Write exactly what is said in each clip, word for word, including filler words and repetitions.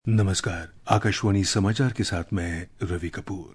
नमस्कार। आकाशवाणी समाचार के साथ मैं रवि कपूर।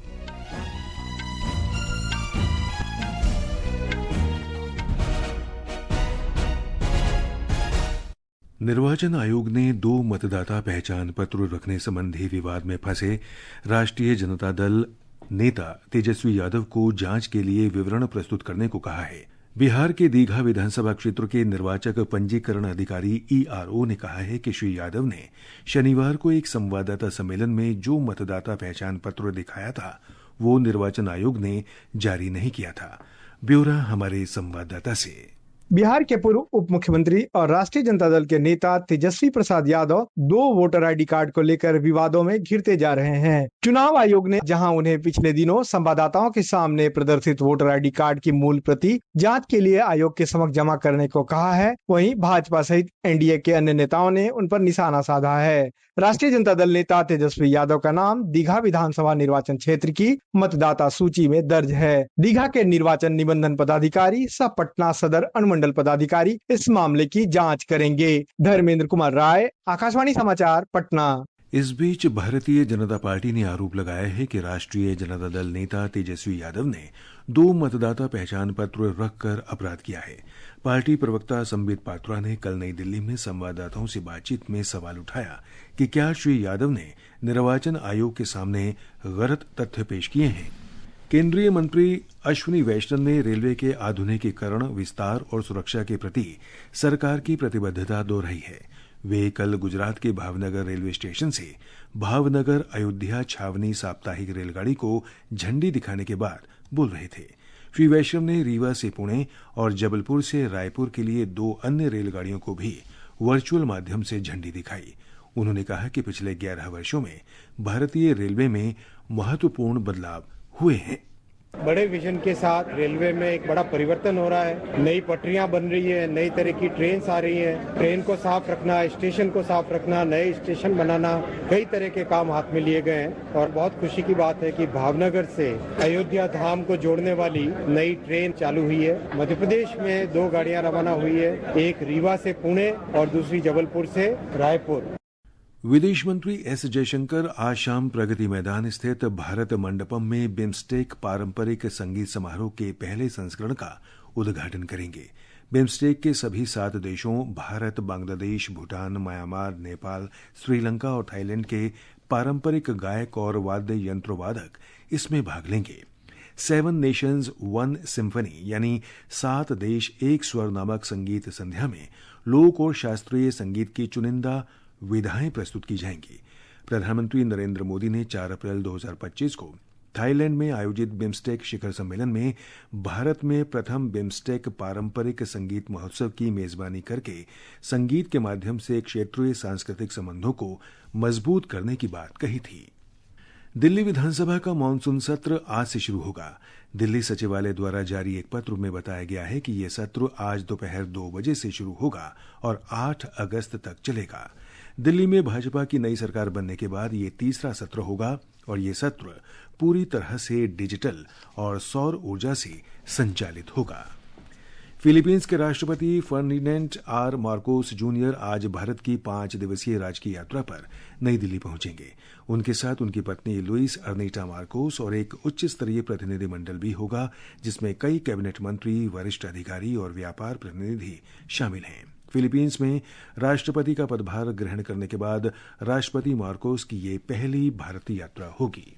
निर्वाचन आयोग ने दो मतदाता पहचान पत्र रखने संबंधी विवाद में फंसे राष्ट्रीय जनता दल नेता तेजस्वी यादव को जांच के लिए विवरण प्रस्तुत करने को कहा है। बिहार के दीघा विधानसभा क्षेत्र के निर्वाचक पंजीकरण अधिकारी ई आर ओ ने कहा है कि श्री यादव ने शनिवार को एक संवाददाता सम्मेलन में जो मतदाता पहचान पत्र दिखाया था वो निर्वाचन आयोग ने जारी नहीं किया था। ब्यौरा हमारे संवाददाता से। बिहार के पूर्व उप मुख्यमंत्री और राष्ट्रीय जनता दल के नेता तेजस्वी प्रसाद यादव दो वोटर आईडी कार्ड को लेकर विवादों में घिरते जा रहे हैं। चुनाव आयोग ने जहां उन्हें पिछले दिनों संवाददाताओं के सामने प्रदर्शित वोटर आईडी कार्ड की मूल प्रति जांच के लिए आयोग के समक्ष जमा करने को कहा है, वहीं भाजपा सहित एन डी ए के अन्य नेताओं ने उन पर निशाना साधा है। राष्ट्रीय जनता दल नेता तेजस्वी यादव का नाम दीघा विधानसभा निर्वाचन क्षेत्र की मतदाता सूची में दर्ज है। दीघा के निर्वाचन निबंधन पदाधिकारी सह पटना सदर अनुमंडल पदाधिकारी इस मामले की जांच करेंगे। धर्मेंद्र कुमार राय, आकाशवाणी समाचार, पटना। इस बीच भारतीय जनता पार्टी ने आरोप लगाया है कि राष्ट्रीय जनता दल नेता तेजस्वी यादव ने दो मतदाता पहचान पत्र रखकर अपराध किया है। पार्टी प्रवक्ता संबित पात्रा ने कल नई दिल्ली में संवाददाताओं से बातचीत में सवाल उठाया कि क्या श्री यादव ने निर्वाचन आयोग के सामने गलत तथ्य पेश किए हैं। केंद्रीय मंत्री अश्विनी वैष्णव ने रेलवे के आधुनिकीकरण, विस्तार और सुरक्षा के प्रति सरकार की प्रतिबद्धता दोहराई है। वे कल गुजरात के भावनगर रेलवे स्टेशन से भावनगर अयोध्या छावनी साप्ताहिक रेलगाड़ी को झंडी दिखाने के बाद बोल रहे थे। श्री वैष्णव ने रीवा से पुणे और जबलपुर से रायपुर के लिए दो अन्य रेलगाड़ियों को भी वर्चुअल माध्यम से झंडी दिखाई। उन्होंने कहा कि पिछले ग्यारह वर्षों में भारतीय रेलवे में महत्वपूर्ण बदलाव हुए हैं। बड़े विजन के साथ रेलवे में एक बड़ा परिवर्तन हो रहा है। नई पटरियां बन रही है, नई तरह की ट्रेन आ रही है। ट्रेन को साफ रखना, स्टेशन को साफ रखना, नए स्टेशन बनाना, कई तरह के काम हाथ में लिए गए हैं। और बहुत खुशी की बात है कि भावनगर से अयोध्या धाम को जोड़ने वाली नई ट्रेन चालू हुई है। मध्य प्रदेश में दो गाड़ियां रवाना हुई है, एक रीवा से पुणे और दूसरी जबलपुर से रायपुर। विदेश मंत्री एस जयशंकर आज शाम प्रगति मैदान स्थित भारत मंडपम में बिम्स्टेक पारंपरिक संगीत समारोह के पहले संस्करण का उद्घाटन करेंगे। बिम्स्टेक के सभी सात देशों भारत, बांग्लादेश, भूटान, म्यांमार, नेपाल, श्रीलंका और थाईलैंड के पारंपरिक गायक और वाद्य यंत्रवादक इसमें भाग लेंगे। सेवन नेशंस वन सिम्फनी यानी सात देश एक स्वर नामक संगीत संध्या में लोक और शास्त्रीय संगीत की चुनिंदा विधाएं प्रस्तुत की जाएंगी। प्रधानमंत्री नरेंद्र मोदी ने चार अप्रैल दो हज़ार पच्चीस को थाईलैंड में आयोजित बिम्स्टेक शिखर सम्मेलन में भारत में प्रथम बिम्स्टेक पारंपरिक संगीत महोत्सव की मेजबानी करके संगीत के माध्यम से क्षेत्रीय सांस्कृतिक संबंधों को मजबूत करने की बात कही थी। दिल्ली विधानसभा का मानसून सत्र आज से शुरू होगा। दिल्ली सचिवालय द्वारा जारी एक पत्र में बताया गया है कि यह सत्र आज दोपहर दो बजे से शुरू होगा और आठ अगस्त तक चलेगा। दिल्ली में भाजपा की नई सरकार बनने के बाद ये तीसरा सत्र होगा और ये सत्र पूरी तरह से डिजिटल और सौर ऊर्जा से संचालित होगा। फिलीपींस के राष्ट्रपति फर्डिनेंड आर मार्कोस जूनियर आज भारत की पांच दिवसीय राजकीय यात्रा पर नई दिल्ली पहुंचेंगे। उनके साथ उनकी पत्नी लुइस अर्निटा मार्कोस और एक उच्च स्तरीय प्रतिनिधिमंडल भी होगा, जिसमें कई कैबिनेट मंत्री, वरिष्ठ अधिकारी और व्यापार प्रतिनिधि शामिल हैं। फिलीपींस में राष्ट्रपति का पदभार ग्रहण करने के बाद राष्ट्रपति मार्कोस की ये पहली भारतीय यात्रा होगी।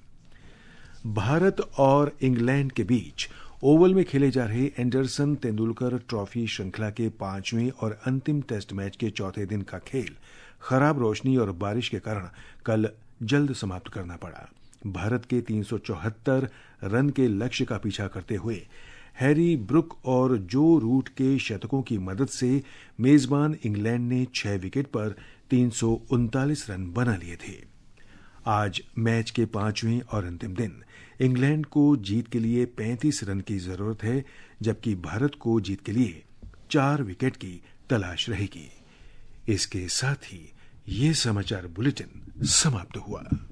भारत और इंग्लैंड के बीच ओवल में खेले जा रहे एंडरसन तेंदुलकर ट्रॉफी श्रृंखला के पांचवें और अंतिम टेस्ट मैच के चौथे दिन का खेल खराब रोशनी और बारिश के कारण कल जल्द समाप्त करना पड़ा। भारत के तीन सौ चौहत्तर रन के लक्ष्य का पीछा करते हुए हैरी ब्रुक और जो रूट के शतकों की मदद से मेजबान इंग्लैंड ने छह विकेट पर तीन सौ उनतालीस रन बना लिए थे। आज मैच के पांचवें और अंतिम दिन इंग्लैंड को जीत के लिए पैंतीस रन की जरूरत है, जबकि भारत को जीत के लिए चार विकेट की तलाश रहेगी। इसके साथ ही ये समाचार बुलेटिन समाप्त हुआ।